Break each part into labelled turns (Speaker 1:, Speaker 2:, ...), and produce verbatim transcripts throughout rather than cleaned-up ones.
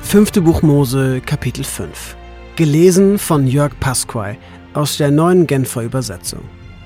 Speaker 1: Fünfte Buch Mose, Kapitel fünf. Gelesen von Jörg Pasquay aus der Neuen Genfer Übersetzung.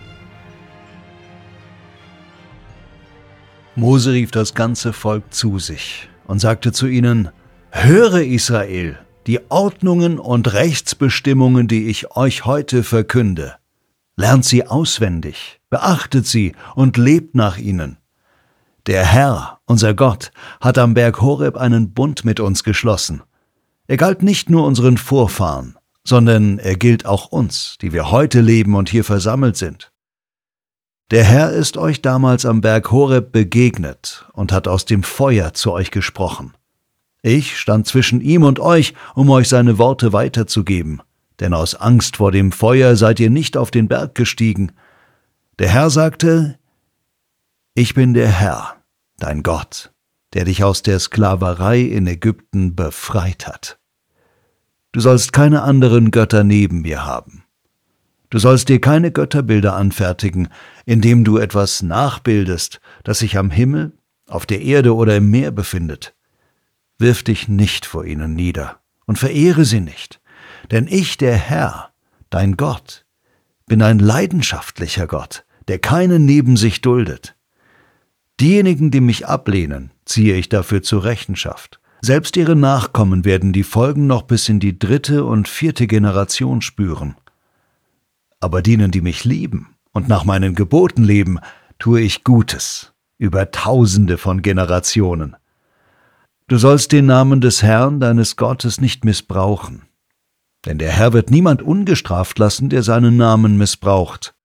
Speaker 2: Mose rief das ganze Volk zu sich und sagte zu ihnen: Höre, Israel, die Ordnungen und Rechtsbestimmungen, die ich euch heute verkünde. Lernt sie auswendig, beachtet sie und lebt nach ihnen. Der Herr, unser Gott, hat am Berg Horeb einen Bund mit uns geschlossen. Er galt nicht nur unseren Vorfahren, sondern er gilt auch uns, die wir heute leben und hier versammelt sind. Der Herr ist euch damals am Berg Horeb begegnet und hat aus dem Feuer zu euch gesprochen. Ich stand zwischen ihm und euch, um euch seine Worte weiterzugeben, denn aus Angst vor dem Feuer seid ihr nicht auf den Berg gestiegen. Der Herr sagte: Ich bin der Herr, dein Gott, der dich aus der Sklaverei in Ägypten befreit hat. Du sollst keine anderen Götter neben mir haben. Du sollst dir keine Götterbilder anfertigen, indem du etwas nachbildest, das sich am Himmel, auf der Erde oder im Meer befindet. Wirf dich nicht vor ihnen nieder und verehre sie nicht, denn ich, der Herr, dein Gott, bin ein leidenschaftlicher Gott, der keinen neben sich duldet. Diejenigen, die mich ablehnen, ziehe ich dafür zur Rechenschaft. Selbst ihre Nachkommen werden die Folgen noch bis in die dritte und vierte Generation spüren. Aber denen, die mich lieben und nach meinen Geboten leben, tue ich Gutes über Tausende von Generationen. Du sollst den Namen des Herrn, deines Gottes, nicht missbrauchen. Denn der Herr wird niemand ungestraft lassen, der seinen Namen missbraucht.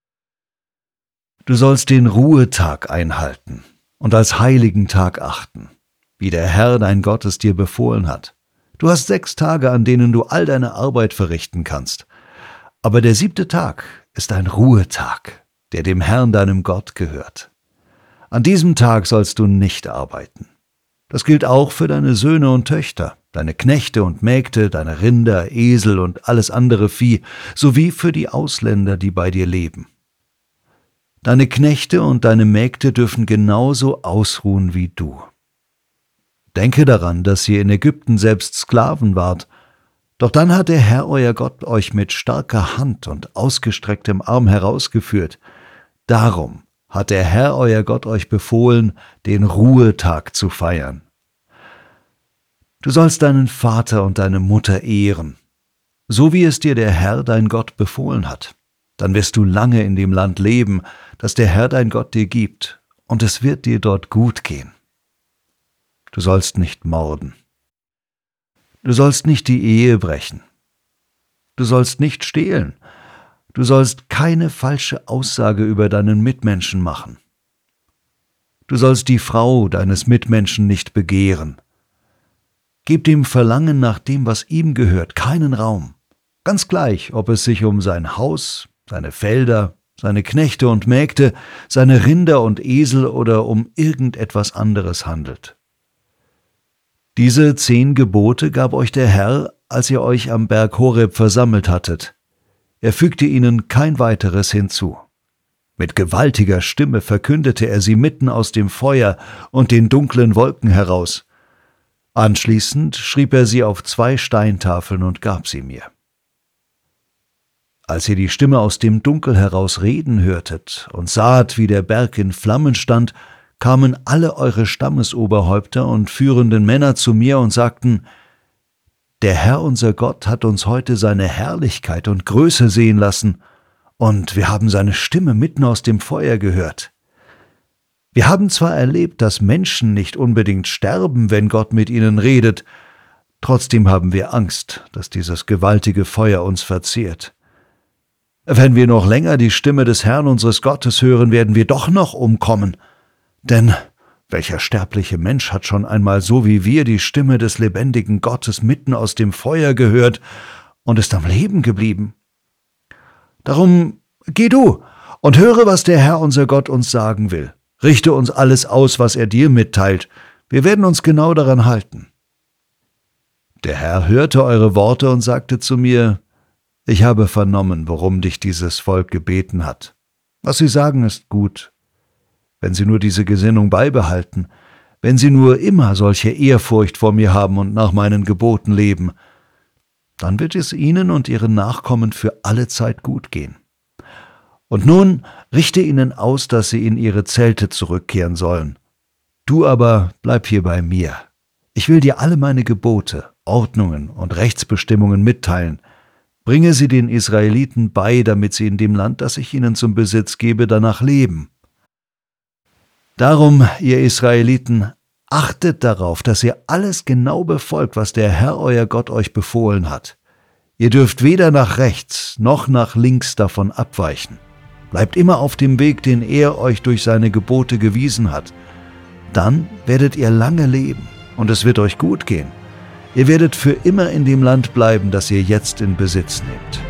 Speaker 2: Du sollst den Ruhetag einhalten und als heiligen Tag achten, wie der Herr, dein Gott, es dir befohlen hat. Du hast sechs Tage, an denen du all deine Arbeit verrichten kannst. Aber der siebte Tag ist ein Ruhetag, der dem Herrn, deinem Gott, gehört. An diesem Tag sollst du nicht arbeiten. Das gilt auch für deine Söhne und Töchter, deine Knechte und Mägde, deine Rinder, Esel und alles andere Vieh, sowie für die Ausländer, die bei dir leben. Deine Knechte und deine Mägde dürfen genauso ausruhen wie du. Denke daran, dass ihr in Ägypten selbst Sklaven wart, doch dann hat der Herr, euer Gott, euch mit starker Hand und ausgestrecktem Arm herausgeführt. Darum hat der Herr, euer Gott, euch befohlen, den Ruhetag zu feiern. Du sollst deinen Vater und deine Mutter ehren, so wie es dir der Herr, dein Gott, befohlen hat. Dann wirst du lange in dem Land leben, das der Herr, dein Gott, dir gibt, und es wird dir dort gut gehen. Du sollst nicht morden. Du sollst nicht die Ehe brechen. Du sollst nicht stehlen. Du sollst keine falsche Aussage über deinen Mitmenschen machen. Du sollst die Frau deines Mitmenschen nicht begehren. Gib dem Verlangen nach dem, was ihm gehört, keinen Raum. Ganz gleich, ob es sich um sein Haus, seine Felder, seine Knechte und Mägde, seine Rinder und Esel oder um irgendetwas anderes handelt. Diese zehn Gebote gab euch der Herr, als ihr euch am Berg Horeb versammelt hattet. Er fügte ihnen kein weiteres hinzu. Mit gewaltiger Stimme verkündete er sie mitten aus dem Feuer und den dunklen Wolken heraus. Anschließend schrieb er sie auf zwei Steintafeln und gab sie mir. Als ihr die Stimme aus dem Dunkel heraus reden hörtet und saht, wie der Berg in Flammen stand, kamen alle eure Stammesoberhäupter und führenden Männer zu mir und sagten: Der Herr, unser Gott, hat uns heute seine Herrlichkeit und Größe sehen lassen, und wir haben seine Stimme mitten aus dem Feuer gehört. Wir haben zwar erlebt, dass Menschen nicht unbedingt sterben, wenn Gott mit ihnen redet, trotzdem haben wir Angst, dass dieses gewaltige Feuer uns verzehrt. Wenn wir noch länger die Stimme des Herrn unseres Gottes hören, werden wir doch noch umkommen. Denn welcher sterbliche Mensch hat schon einmal so wie wir die Stimme des lebendigen Gottes mitten aus dem Feuer gehört und ist am Leben geblieben? Darum geh du und höre, was der Herr unser Gott uns sagen will. Richte uns alles aus, was er dir mitteilt. Wir werden uns genau daran halten. Der Herr hörte eure Worte und sagte zu mir: Ich habe vernommen, worum dich dieses Volk gebeten hat. Was sie sagen, ist gut. Wenn sie nur diese Gesinnung beibehalten, wenn sie nur immer solche Ehrfurcht vor mir haben und nach meinen Geboten leben, dann wird es ihnen und ihren Nachkommen für alle Zeit gut gehen. Und nun richte ihnen aus, dass sie in ihre Zelte zurückkehren sollen. Du aber bleib hier bei mir. Ich will dir alle meine Gebote, Ordnungen und Rechtsbestimmungen mitteilen. Bringe sie den Israeliten bei, damit sie in dem Land, das ich ihnen zum Besitz gebe, danach leben. Darum, ihr Israeliten, achtet darauf, dass ihr alles genau befolgt, was der Herr euer Gott euch befohlen hat. Ihr dürft weder nach rechts noch nach links davon abweichen. Bleibt immer auf dem Weg, den er euch durch seine Gebote gewiesen hat. Dann werdet ihr lange leben und es wird euch gut gehen. Ihr werdet für immer in dem Land bleiben, das ihr jetzt in Besitz nehmt.